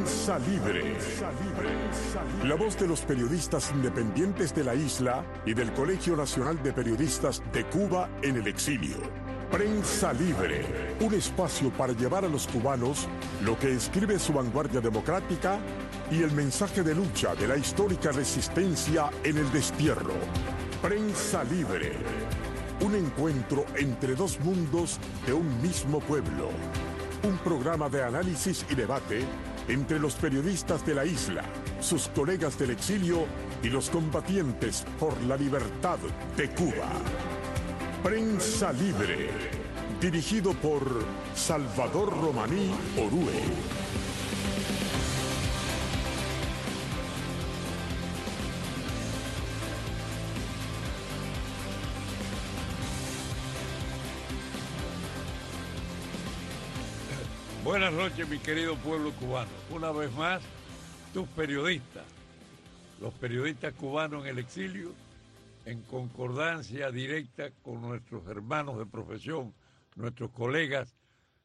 Prensa Libre. La voz de los periodistas independientes de la isla y del Colegio Nacional de Periodistas de Cuba en el exilio. Prensa Libre, un espacio para llevar a los cubanos lo que escribe su vanguardia democrática y el mensaje de lucha de la histórica resistencia en el destierro. Prensa Libre, un encuentro entre dos mundos de un mismo pueblo. Un programa de análisis y debate entre los periodistas de la isla, sus colegas del exilio y los combatientes por la libertad de Cuba. Prensa Libre, dirigido por Salvador Romaní Orue. Buenas noches, mi querido pueblo cubano. Una vez más, tus periodistas, los periodistas cubanos en el exilio, en concordancia directa con nuestros hermanos de profesión, nuestros colegas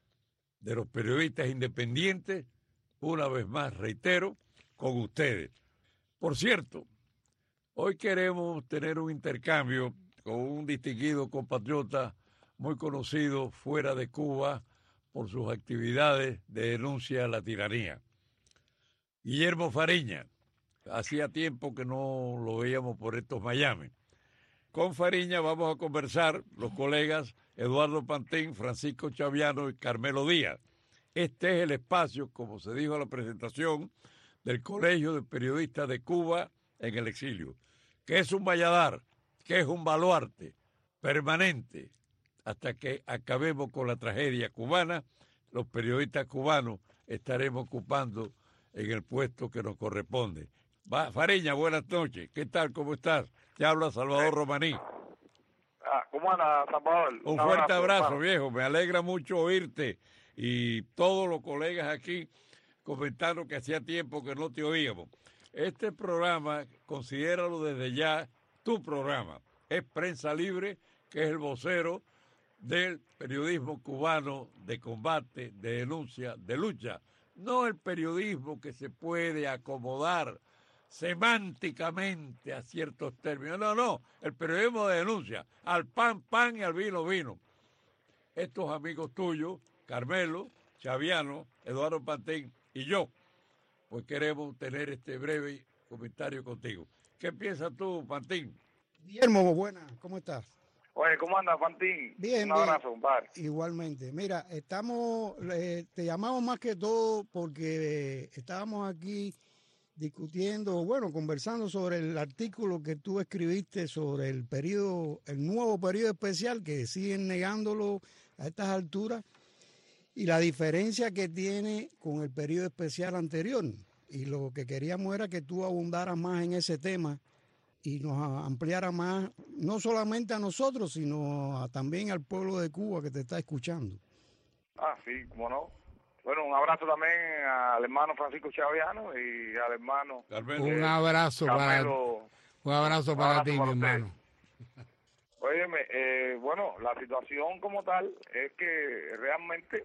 de los periodistas independientes, una vez más, reitero, con ustedes. Por cierto, hoy queremos tener un intercambio con un distinguido compatriota muy conocido fuera de Cuba por sus actividades de denuncia a la tiranía. Guillermo Fariña, hacía tiempo que no lo veíamos por estos Miami. Con Fariña vamos a conversar los colegas Eduardo Pantín, Francisco Chaviano y Carmelo Díaz. Este es el espacio, como se dijo en la presentación, del Colegio de Periodistas de Cuba en el exilio, que es un valladar, que es un baluarte permanente. Hasta que acabemos con la tragedia cubana, los periodistas cubanos estaremos ocupando en el puesto que nos corresponde. Fariña, buenas noches. ¿Qué tal? ¿Cómo estás? Te habla Salvador Romaní. ¿Cómo anda, Salvador? Un fuerte abrazo, viejo. Me alegra mucho oírte y todos los colegas aquí comentando que hacía tiempo que no te oíamos. Este programa, considéralo desde ya tu programa. Es Prensa Libre, que es el vocero del periodismo cubano de combate, de denuncia, de lucha. No el periodismo que se puede acomodar semánticamente a ciertos términos. No, el periodismo de denuncia, al pan, pan y al vino, vino. Estos amigos tuyos, Carmelo, Chaviano, Eduardo Pantín y yo, pues queremos tener este breve comentario contigo. ¿Qué piensas tú, Pantín? Guillermo, buenas, ¿cómo estás? Oye, ¿cómo anda, Pantín? Bien, un abrazo, compadre. Igualmente. Mira, te llamamos más que todo porque estábamos aquí discutiendo, conversando sobre el artículo que tú escribiste sobre el nuevo periodo especial, que siguen negándolo a estas alturas, y la diferencia que tiene con el periodo especial anterior. Y lo que queríamos era que tú abundaras más en ese tema y nos ampliara más, no solamente a nosotros, sino también al pueblo de Cuba que te está escuchando. Sí, cómo no. Bueno, un abrazo también al hermano Francisco Chaviano y al hermano Carmelo. Un abrazo Carmelo. Un abrazo para ti, mi hermano. Óyeme, la situación como tal es que realmente,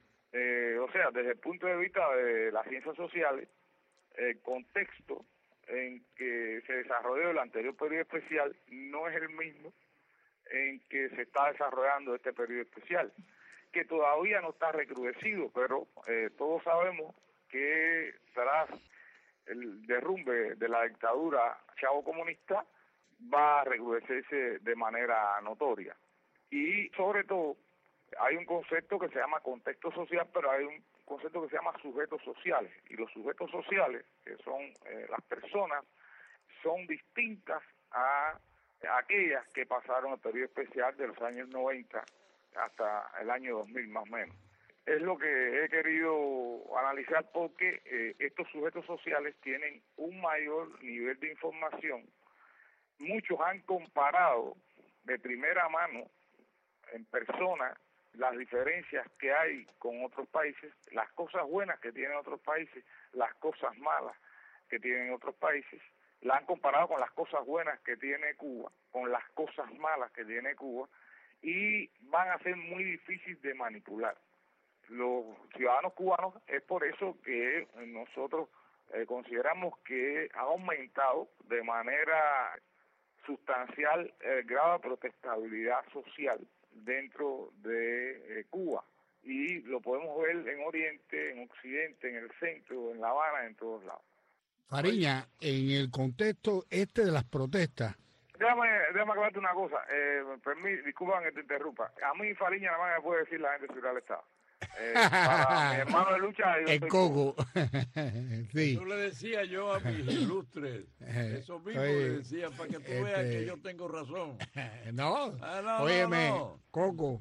desde el punto de vista de las ciencias sociales, el contexto en que se desarrolló el anterior periodo especial no es el mismo en que se está desarrollando este periodo especial, que todavía no está recrudecido, pero todos sabemos que tras el derrumbe de la dictadura chavo comunista va a recrudecerse de manera notoria. Y sobre todo hay un concepto que se llama contexto social, pero hay un concepto que se llama sujetos sociales, y los sujetos sociales, que son las personas, son distintas a aquellas que pasaron el periodo especial de los años 90 hasta el año 2000 más o menos. Es lo que he querido analizar porque estos sujetos sociales tienen un mayor nivel de información. Muchos han comparado de primera mano, en persona, las diferencias que hay con otros países, las cosas buenas que tienen otros países, las cosas malas que tienen otros países, la han comparado con las cosas buenas que tiene Cuba, con las cosas malas que tiene Cuba, y van a ser muy difíciles de manipular. los ciudadanos cubanos. Es por eso que nosotros consideramos que ha aumentado de manera sustancial el grado de protestabilidad social dentro de Cuba. Y lo podemos ver en Oriente, en Occidente, en el centro, en La Habana, en todos lados. Fariña, en el contexto de las protestas. Déjame aclararte una cosa. Disculpa que te interrumpa. A mí Fariña nada más me puede decir la gente de Ciudad del Estado. Para mi hermano de lucha, yo el soy Coco. Sí. Yo le decía yo a mis ilustres, eso mismo le decía, para que tú veas que yo tengo razón. No, no, óyeme, no. Coco,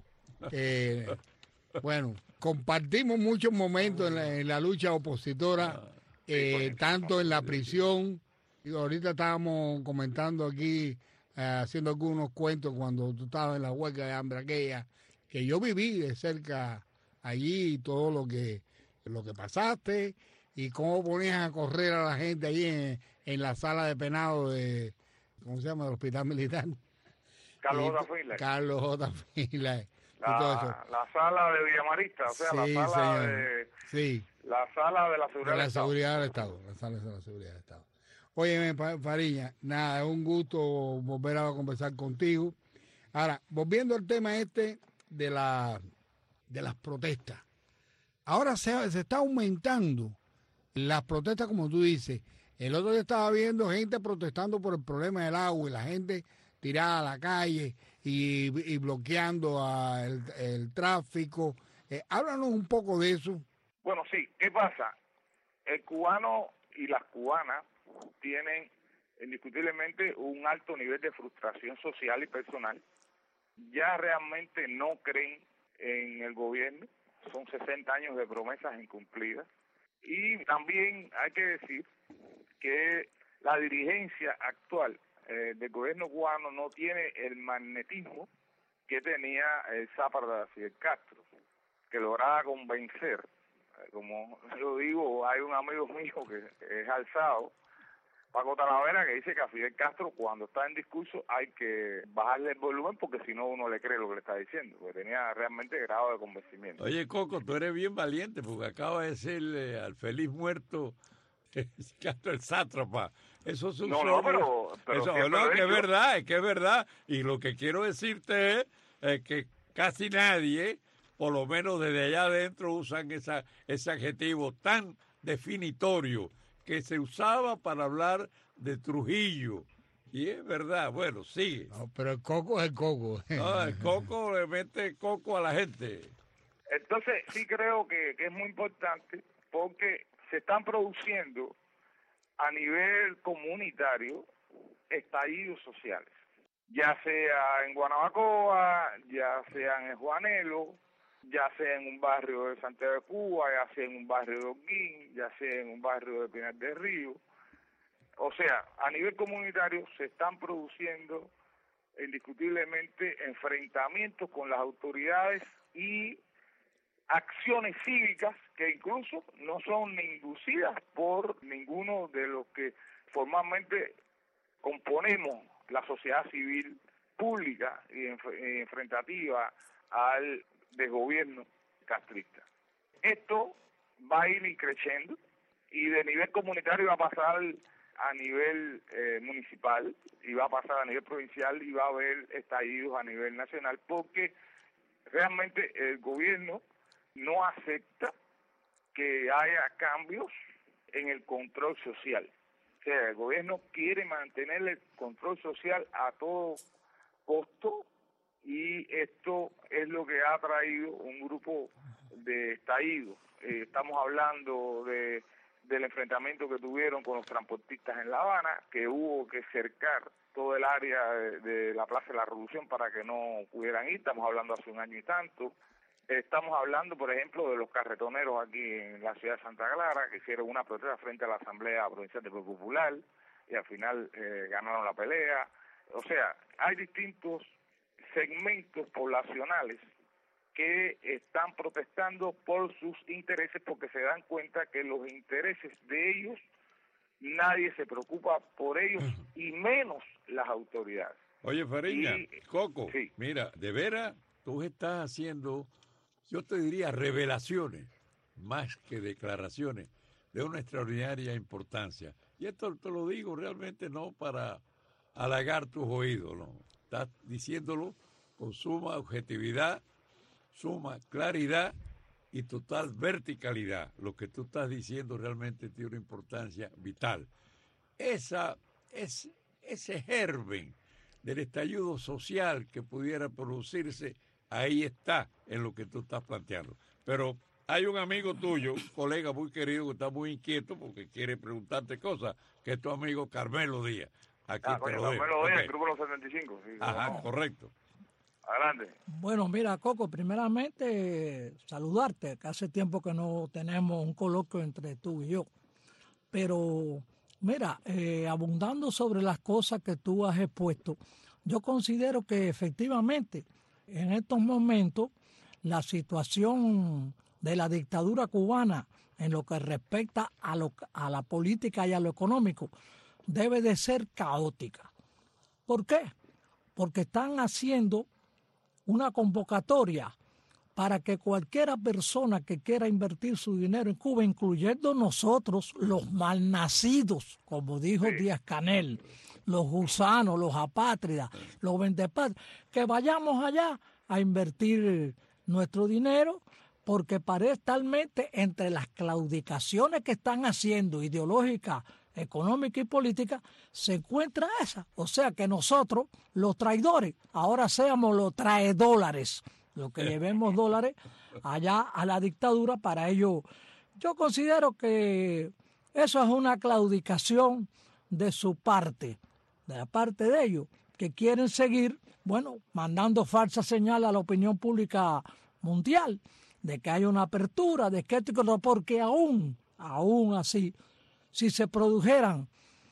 bueno, compartimos muchos momentos en la lucha opositora, tanto en la prisión, y ahorita estábamos comentando aquí, haciendo algunos cuentos cuando tú estabas en la huelga de hambre aquella, que yo viví de cerca allí, todo lo que pasaste, y cómo ponías a correr a la gente allí en la sala de penado de, ¿cómo se llama?, del Hospital Militar. Carlos J. Finlay. Carlos J. Finlay. La sala de Villamarista, o sea, sí, la sala señor. de... Sí. La sala de la seguridad de la del Estado. seguridad del Estado. La sala de la seguridad del Estado. Óyeme, Fariña, nada, es un gusto volver a conversar contigo. Ahora, volviendo al tema de las protestas. Ahora se está aumentando las protestas, como tú dices. El otro día estaba viendo gente protestando por el problema del agua y la gente tirada a la calle y bloqueando el tráfico. Háblanos un poco de eso. Bueno, sí, ¿qué pasa? El cubano y las cubanas tienen indiscutiblemente un alto nivel de frustración social y personal. Ya realmente no creen en el gobierno, son 60 años de promesas incumplidas. Y también hay que decir que la dirigencia actual del gobierno cubano no tiene el magnetismo que tenía el Zápara de Fidel Castro, que lograba convencer. Como yo digo, hay un amigo mío que es alzado, Paco Talavera, que dice que a Fidel Castro cuando está en discurso hay que bajarle el volumen porque si no uno le cree lo que le está diciendo, porque tenía realmente grado de convencimiento. Oye, Coco, tú eres bien valiente porque acaba de decirle al feliz muerto Castro el sátrapa. Eso es un pero eso, no, que es verdad. Y lo que quiero decirte es que casi nadie, por lo menos desde allá adentro, usan ese adjetivo tan definitorio que se usaba para hablar de Trujillo. Y es verdad, bueno, sigue. No, pero el Coco es el Coco. No, el Coco le mete coco a la gente. Entonces, sí creo que es muy importante porque se están produciendo a nivel comunitario estallidos sociales, ya sea en Guanabacoa, ya sea en el Juanelo, ya sea en un barrio de Santiago de Cuba, ya sea en un barrio de Holguín, ya sea en un barrio de Pinar del Río. O sea, a nivel comunitario se están produciendo indiscutiblemente enfrentamientos con las autoridades y acciones cívicas que incluso no son inducidas por ninguno de los que formalmente componemos la sociedad civil pública y enfrentativa al desgobierno castrista. Esto va a ir creciendo y de nivel comunitario va a pasar a nivel municipal y va a pasar a nivel provincial y va a haber estallidos a nivel nacional porque realmente el gobierno no acepta que haya cambios en el control social. O sea, el gobierno quiere mantener el control social a todo costo y esto es lo que ha traído un grupo de estallidos. Estamos hablando del enfrentamiento que tuvieron con los transportistas en La Habana, que hubo que cercar todo el área de la Plaza de la Revolución para que no pudieran ir. Estamos hablando hace un año y tanto. Estamos hablando, por ejemplo, de los carretoneros aquí en la ciudad de Santa Clara, que hicieron una protesta frente a la Asamblea Provincial del Pueblo Popular y al final ganaron la pelea. O sea, hay distintos segmentos poblacionales que están protestando por sus intereses porque se dan cuenta que los intereses de ellos, nadie se preocupa por ellos y menos las autoridades. Oye, Fariña, Coco, sí. mira, de veras, tú estás haciendo yo te diría revelaciones, más que declaraciones, de una extraordinaria importancia. Y esto te lo digo realmente no para halagar tus oídos, no. Estás diciéndolo con suma objetividad, suma claridad y total verticalidad. Lo que tú estás diciendo realmente tiene una importancia vital. Ese germen del estallido social que pudiera producirse, ahí está en lo que tú estás planteando. Pero hay un amigo tuyo, un colega muy querido que está muy inquieto porque quiere preguntarte cosas, que es tu amigo Carmelo Díaz. Aquí te lo dejo. Carmelo Díaz, Okay. el Grupo Los 75. Sí, Ajá, correcto. Adelante. Bueno, mira, Coco, primeramente saludarte, que hace tiempo que no tenemos un coloquio entre tú y yo. Pero, mira, abundando sobre las cosas que tú has expuesto, yo considero que efectivamente en estos momentos la situación de la dictadura cubana en lo que respecta a la política y a lo económico debe de ser caótica. ¿Por qué? Porque están haciendo una convocatoria para que cualquiera persona que quiera invertir su dinero en Cuba, incluyendo nosotros, los malnacidos, como dijo Díaz-Canel, los gusanos, los apátridas, los vendepatrias, que vayamos allá a invertir nuestro dinero, porque parece talmente entre las claudicaciones que están haciendo ideológicas, económica y política, se encuentra esa. O sea que nosotros, los traidores, ahora seamos los traedólares, los que llevemos dólares allá a la dictadura para ello. Yo considero que eso es una claudicación de su parte, de la parte de ellos, que quieren seguir, bueno, mandando falsa señal a la opinión pública mundial, de que hay una apertura, de que esto y que no, porque aún así, si se produjeran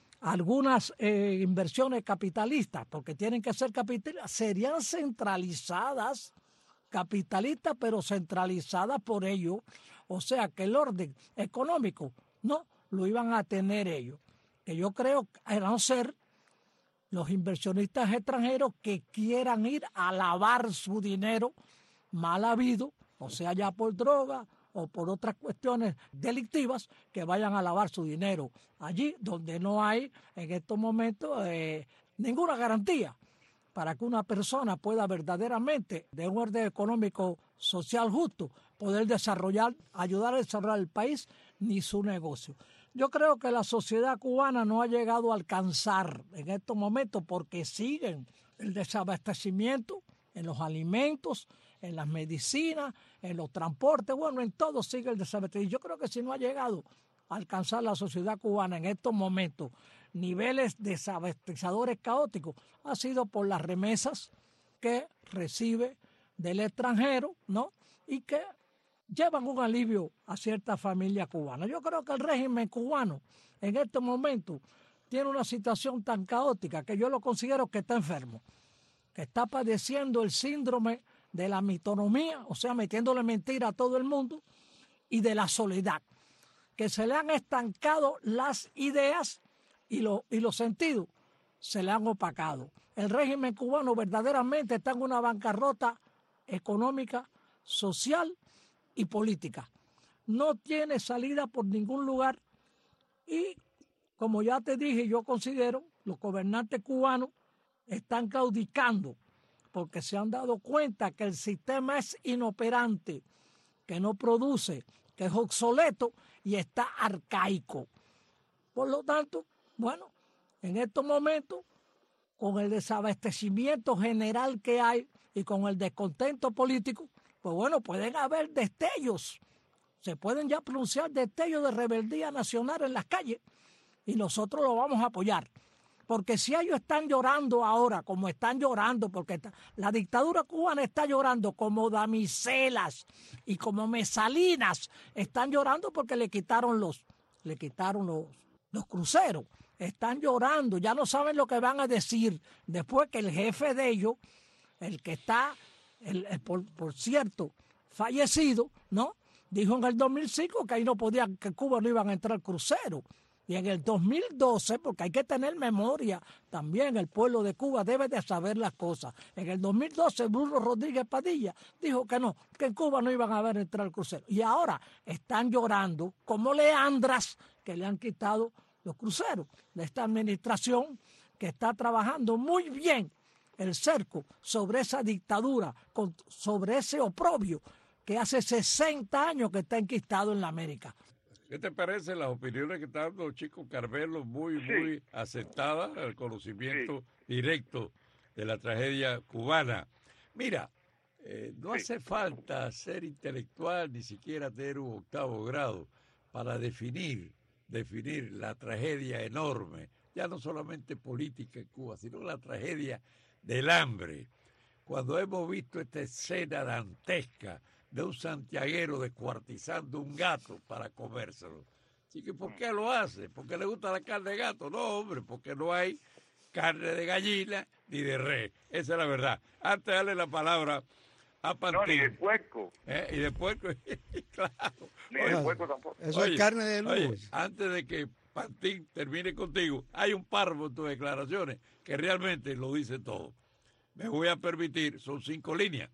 algunas inversiones capitalistas, porque tienen que ser capitalistas, serían centralizadas, capitalistas, pero centralizadas por ellos. O sea que el orden económico no lo iban a tener ellos. Que yo creo que a no ser los inversionistas extranjeros que quieran ir a lavar su dinero mal habido, o sea, ya por droga o por otras cuestiones delictivas, que vayan a lavar su dinero allí donde no hay en estos momentos ninguna garantía para que una persona pueda verdaderamente, de un orden económico social justo, poder ayudar a desarrollar el país ni su negocio. Yo creo que la sociedad cubana no ha llegado a alcanzar en estos momentos porque siguen el desabastecimiento en los alimentos, en las medicinas, en los transportes, bueno, en todo sigue el desabastecimiento. Yo creo que si no ha llegado a alcanzar la sociedad cubana en estos momentos niveles desabastecedores caóticos, ha sido por las remesas que recibe del extranjero, ¿no? Y que llevan un alivio a cierta familia cubana. Yo creo que el régimen cubano en este momento tiene una situación tan caótica que yo lo considero que está enfermo, que está padeciendo el síndrome de la mitonomía, o sea, metiéndole mentira a todo el mundo, y de la soledad, que se le han estancado las ideas y los sentidos, se le han opacado. El régimen cubano verdaderamente está en una bancarrota económica, social y política. No tiene salida por ningún lugar y, como ya te dije, yo considero los gobernantes cubanos están claudicando porque se han dado cuenta que el sistema es inoperante, que no produce, que es obsoleto y está arcaico. Por lo tanto, bueno, en estos momentos, con el desabastecimiento general que hay y con el descontento político, pues bueno, pueden haber destellos, se pueden ya pronunciar destellos de rebeldía nacional en las calles y nosotros lo vamos a apoyar. Porque si ellos están llorando ahora, como están llorando, porque la dictadura cubana está llorando como damiselas y como mesalinas, están llorando porque le quitaron los cruceros, están llorando, ya no saben lo que van a decir después que el jefe de ellos, el que está, por cierto, fallecido, ¿no? Dijo en el 2005 que ahí no podían, que Cuba no iban a entrar cruceros. Y en el 2012, porque hay que tener memoria, también el pueblo de Cuba debe de saber las cosas. En el 2012, Bruno Rodríguez Padilla dijo que no, que en Cuba no iban a ver entrar cruceros. Y ahora están llorando como leandras que le han quitado los cruceros de esta administración que está trabajando muy bien el cerco sobre esa dictadura, sobre ese oprobio que hace 60 años que está enquistado en la América. ¿Qué te parecen las opiniones que está dando Chico Carmelo? Muy aceptadas, el conocimiento directo de la tragedia cubana. Mira, no hace falta ser intelectual, ni siquiera tener un 8º grado para definir la tragedia enorme, ya no solamente política en Cuba, sino la tragedia del hambre. Cuando hemos visto esta escena dantesca de un santiaguero descuartizando un gato para comérselo. Así que, ¿por qué lo hace? ¿Porque le gusta la carne de gato? No, hombre, porque no hay carne de gallina ni de res. Esa es la verdad. Antes de darle la palabra a Pantín. No, ni de puerco. Y de puerco, claro. Ni de puerco tampoco. Eso es carne de luz. Antes de que Pantín termine contigo, hay un párrafo en tus declaraciones que realmente lo dice todo. Me voy a permitir, son 5 líneas.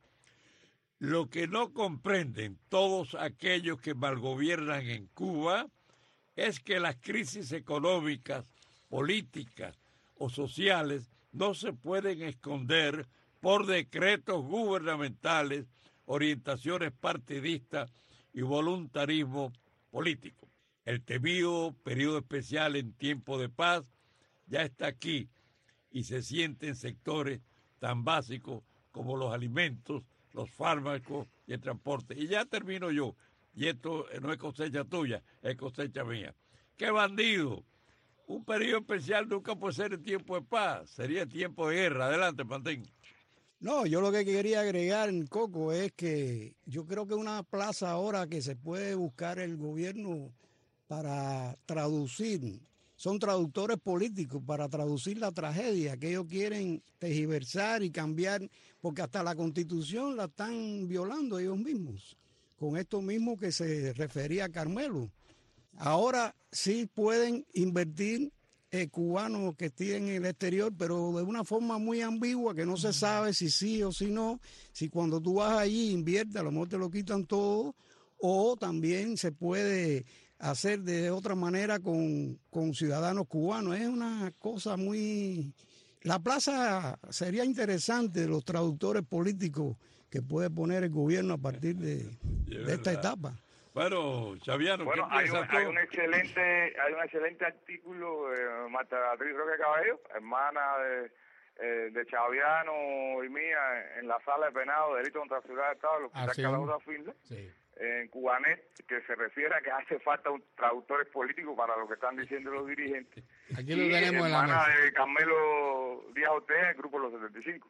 Lo que no comprenden todos aquellos que malgobiernan en Cuba es que las crisis económicas, políticas o sociales no se pueden esconder por decretos gubernamentales, orientaciones partidistas y voluntarismo político. El temido periodo especial en tiempo de paz ya está aquí y se siente en sectores tan básicos como los alimentos, los fármacos y el transporte. Y ya termino yo, y esto no es cosecha tuya, es cosecha mía. ¡Qué bandido! Un periodo especial nunca puede ser en tiempo de paz, sería tiempo de guerra. Adelante, Pantín. No, yo lo que quería agregar, Coco, es que yo creo que una plaza ahora que se puede buscar el gobierno para traducir, son traductores políticos para traducir la tragedia que ellos quieren tergiversar y cambiar, porque hasta la Constitución la están violando ellos mismos, con esto mismo que se refería a Carmelo. Ahora sí pueden invertir cubanos que estén en el exterior, pero de una forma muy ambigua, que no se sabe si sí o si no, si cuando tú vas allí inviertes, a lo mejor te lo quitan todo, o también se puede hacer de otra manera con ciudadanos cubanos. Es una cosa muy... La plaza sería interesante de los traductores políticos que puede poner el gobierno a partir de esta etapa. Bueno, Chaviano, bueno, ¿qué piensas tú? Hay un excelente artículo de Marta Beatriz Roque Cabello, hermana de Chaviano y mía, en la sala de penado de delito contra la seguridad del Estado del Hospital Calahorra Finder, en Cubanet, que se refiere a que hace falta un traductores políticos para lo que están diciendo los dirigentes. Aquí lo tenemos en la mesa. Hermana de Carmelo Díaz Ortega, el Grupo de los 75.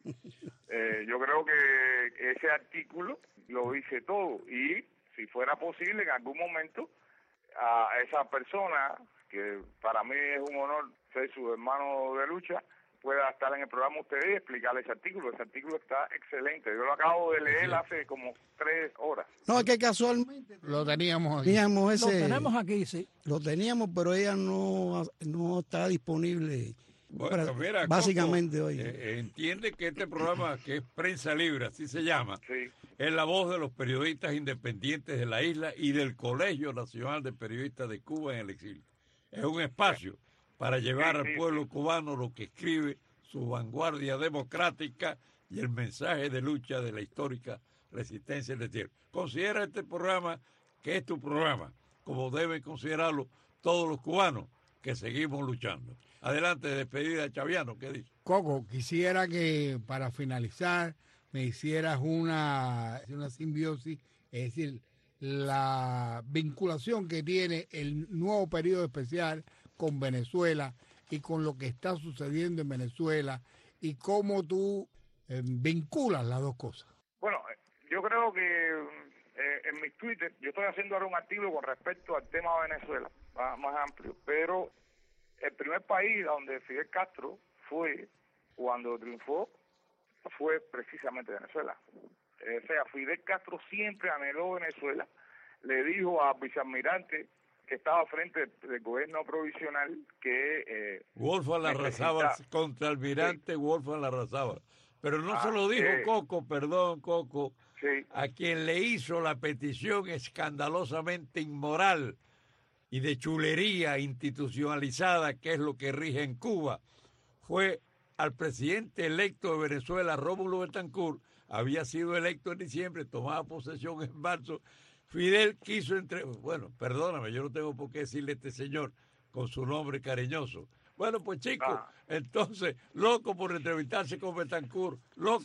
Yo creo que ese artículo lo dice todo, y si fuera posible en algún momento a esa persona, que para mí es un honor ser su hermano de lucha, pueda estar en el programa ustedes y explicarle ese artículo. Ese artículo está excelente. Yo lo acabo de leer hace como 3 horas. No, es que casualmente lo teníamos aquí. Lo tenemos aquí, sí. Lo teníamos, pero ella no está disponible. Bueno, mira, básicamente Coco, hoy. Entiende que este programa, que es Prensa Libre, así se llama, Sí. es la voz de los periodistas independientes de la isla y del Colegio Nacional de Periodistas de Cuba en el exilio. Es un espacio para llevar al pueblo cubano lo que escribe su vanguardia democrática y el mensaje de lucha de la histórica resistencia del tierra. Considera este programa que es tu programa, como deben considerarlo todos los cubanos que seguimos luchando. Adelante, despedida, Chaviano, ¿qué dice? Coco, quisiera que para finalizar me hicieras una simbiosis, es decir, la vinculación que tiene el nuevo periodo especial con Venezuela y con lo que está sucediendo en Venezuela, y cómo tú vinculas las dos cosas. Bueno, yo creo que en mi Twitter, yo estoy haciendo ahora un artículo con respecto al tema de Venezuela, más amplio, pero el primer país donde Fidel Castro fue, cuando triunfó, fue precisamente Venezuela. O sea, Fidel Castro siempre anheló Venezuela, le dijo al vicealmirante que estaba frente del gobierno provisional que... Wolfgang Larrazábal, contraalmirante sí. Wolfgang Larrazábal. Pero no se lo dijo Coco, perdón, Coco, sí. a quien le hizo la petición escandalosamente inmoral y de chulería institucionalizada, que es lo que rige en Cuba, fue al presidente electo de Venezuela, Rómulo Betancourt. Había sido electo en diciembre, tomaba posesión en marzo. Fidel quiso bueno, perdóname, yo no tengo por qué decirle a este señor con su nombre cariñoso. Bueno, pues chicos, entonces, loco por entrevistarse con Betancourt,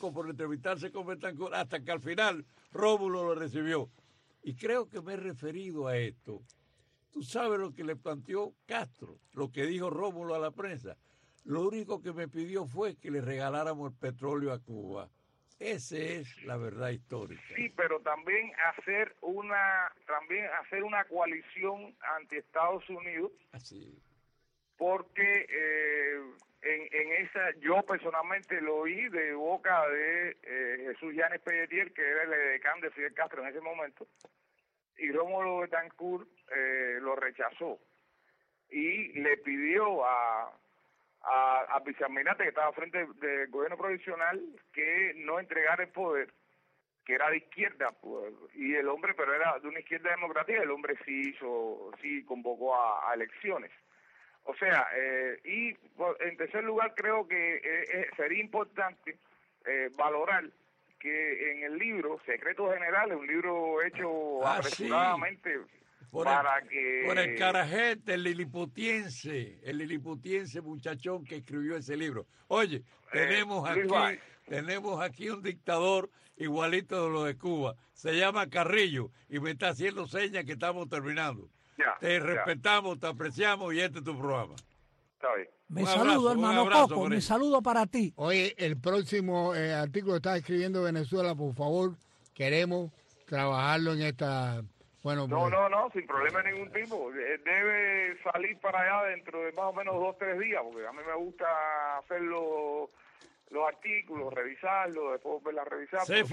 hasta que al final Rómulo lo recibió. Y creo que me he referido a esto. Tú sabes lo que le planteó Castro, lo que dijo Rómulo a la prensa. Lo único que me pidió fue que le regaláramos el petróleo a Cuba. Esa es la verdad histórica. Sí, pero también hacer una coalición ante Estados Unidos. Así. Porque en esa, yo personalmente lo oí de boca de Jesús Llanes Pelletier, que era el decán de Fidel Castro en ese momento, y Rómulo Betancourt lo rechazó y le pidió a vicealmirante que estaba frente del gobierno provisional que no entregara el poder, que era de izquierda, pues, y el hombre, pero era de una izquierda democrática, el hombre sí convocó a elecciones. O sea, y en tercer lugar creo que sería importante valorar que en el libro Secretos Generales, un libro hecho apresuradamente, sí. Por el carajete, el liliputiense muchachón que escribió ese libro. Oye, tenemos aquí un dictador igualito de lo de Cuba. Se llama Carrillo y me está haciendo señas que estamos terminando. Te respetamos, te apreciamos y este es tu programa. Está bien. Me saludo, hermano Coco, mi saludo para ti. Oye, el próximo artículo que estás escribiendo de Venezuela, por favor, queremos trabajarlo en esta... Bueno, no, sin problema de ningún tipo. Debe salir para allá dentro de más o menos 2 o 3 días, porque a mí me gusta hacer los artículos, revisarlos, después volverla a revisar. C'est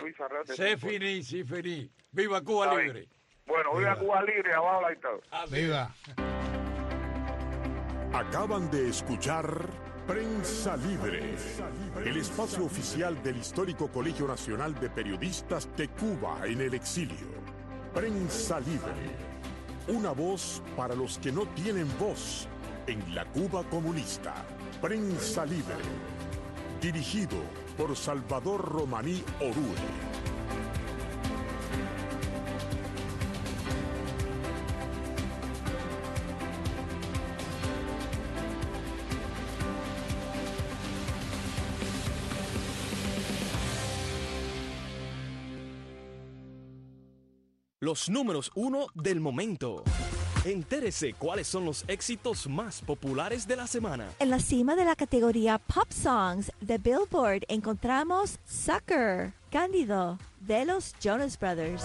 fini. Viva Cuba Libre. Bueno, viva Cuba Libre, abajo la dictadura. Viva. Acaban de escuchar Prensa Libre, el espacio oficial del histórico Colegio Nacional de Periodistas de Cuba en el exilio. Prensa Libre, una voz para los que no tienen voz en la Cuba comunista. Prensa Libre, dirigido por Salvador Romaní Orue. Los números 1 del momento. Entérese cuáles son los éxitos más populares de la semana. En la cima de la categoría Pop Songs de Billboard encontramos Sucker, Cándido, de los Jonas Brothers.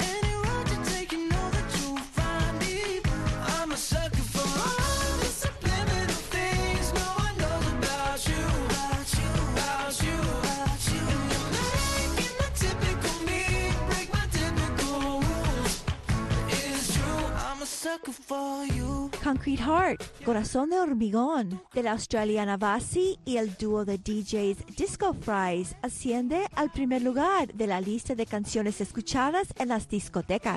Concrete Heart, Corazón de Hormigón, de la australiana Vasi y el dúo de DJs Disco Fries asciende al primer lugar de la lista de canciones escuchadas en las discotecas.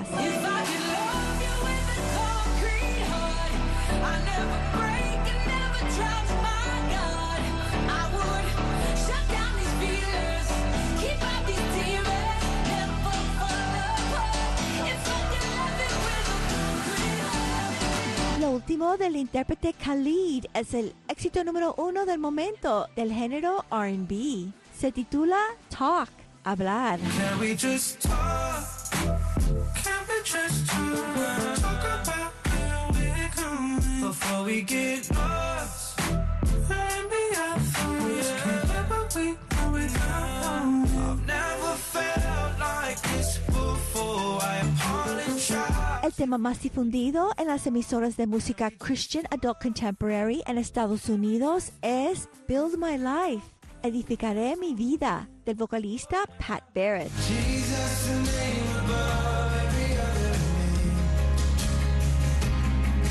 Lo último del intérprete Khalid es el éxito número 1 del momento del género R&B. Se titula Talk, hablar. Can we just talk? Can we just talk? Talk about where we're going before we get lost. And be our thoughts. Can't get what we know without. I've never felt like this before. I apologize. El tema más difundido en las emisoras de música Christian Adult Contemporary en Estados Unidos es Build My Life, Edificaré mi vida, del vocalista Pat Barrett. Jesus, the name above every other name.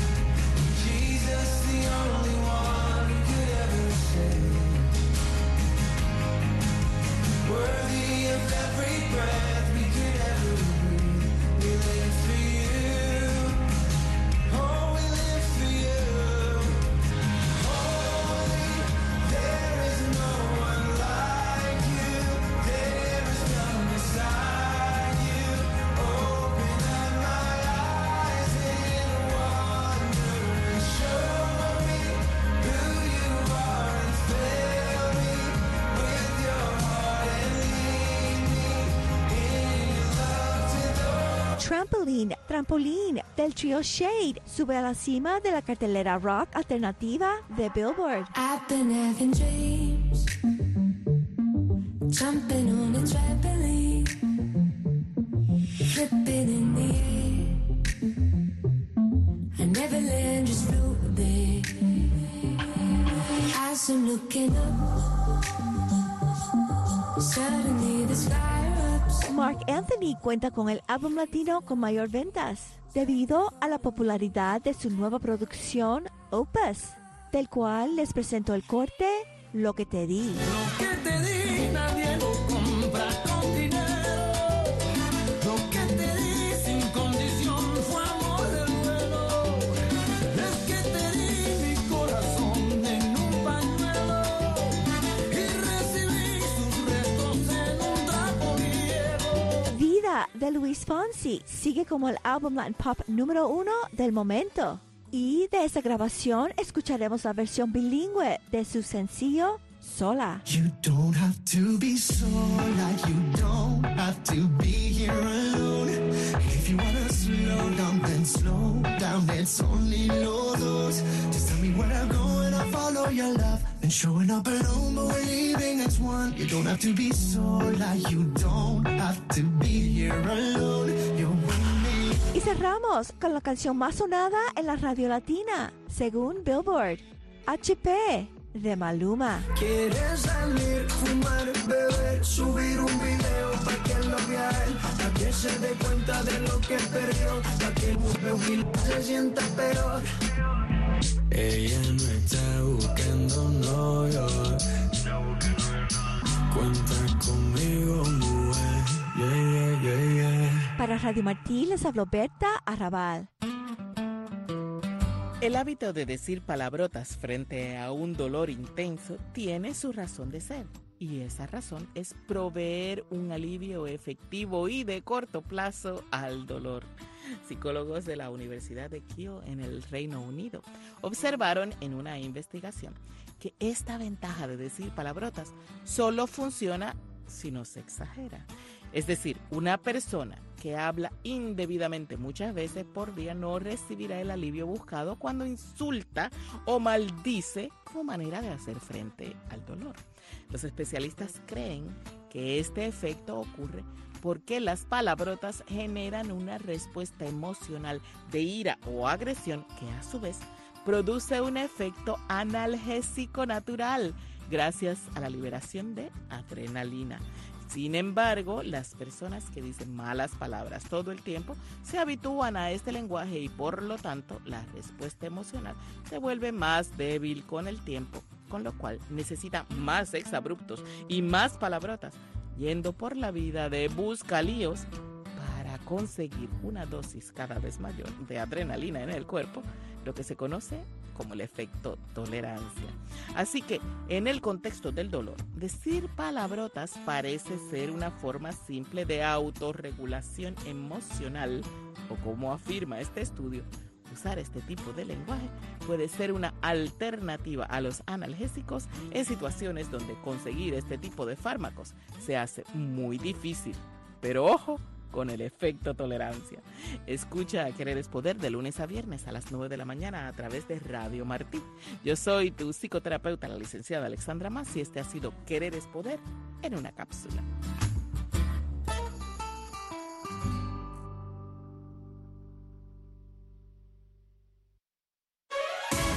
Trampoline, Trampolín del trío Shade sube a la cima de la cartelera rock alternativa de Billboard. I've been having dreams, jumping on a trampoline, flipping in the air. I never land, just float there. As I'm looking up, suddenly the sky erupts. Marc Anthony cuenta con el álbum latino con mayor ventas debido a la popularidad de su nueva producción Opus, del cual les presento el corte Lo que te di. Lo que te di nadie lo compra con dinero. Lo que te di sin condición fue amor del bueno. Es que te di mi corazón en un pañuelo y recibí sus restos en un trapo viejo. Vida de Luis Fonsi sigue como el álbum Latin Pop número 1 del momento. Y de esa grabación escucharemos la versión bilingüe de su sencillo Sola. You don't have to be sola, you don't have to be here alone. If you wanna slow down, then slow down, it's only los dos. Just tell me where I'm going, I'll follow your love. Been showing up alone, but we're leaving as one. You don't have to be sola, you don't have to be here alone. You're with me. Y cerramos con la canción más sonada en la radio latina, según Billboard, HP, de Maluma. Quieres salir, fumar, beber, subir un video pa' que lo vea él, pa' que se dé cuenta de lo que perdió, pa' que el se sienta peor. Ella no está buscando novio, cuenta conmigo, mujer, yeah, yeah, yeah. Para Radio Martí les habló Berta Arrabal. El hábito de decir palabrotas frente a un dolor intenso tiene su razón de ser, y esa razón es proveer un alivio efectivo y de corto plazo al dolor. Psicólogos de la Universidad de Keele en el Reino Unido observaron en una investigación que esta ventaja de decir palabrotas solo funciona si no se exagera. Es decir, una persona que habla indebidamente muchas veces por día no recibirá el alivio buscado cuando insulta o maldice como manera de hacer frente al dolor. Los especialistas creen que este efecto ocurre porque las palabrotas generan una respuesta emocional de ira o agresión que a su vez produce un efecto analgésico natural gracias a la liberación de adrenalina. Sin embargo, las personas que dicen malas palabras todo el tiempo se habitúan a este lenguaje y por lo tanto la respuesta emocional se vuelve más débil con el tiempo, con lo cual necesita más exabruptos y más palabrotas, yendo por la vida de buscalíos para conseguir una dosis cada vez mayor de adrenalina en el cuerpo, lo que se conoce como el efecto tolerancia. Así que, en el contexto del dolor, decir palabrotas parece ser una forma simple de autorregulación emocional, o como afirma este estudio, usar este tipo de lenguaje puede ser una alternativa a los analgésicos en situaciones donde conseguir este tipo de fármacos se hace muy difícil. Pero ojo con el efecto tolerancia. Escucha a Querer es Poder de lunes a viernes a las 9 de la mañana a través de Radio Martí. Yo soy tu psicoterapeuta, la licenciada Alexandra Mas, y este ha sido Querer es Poder en una cápsula.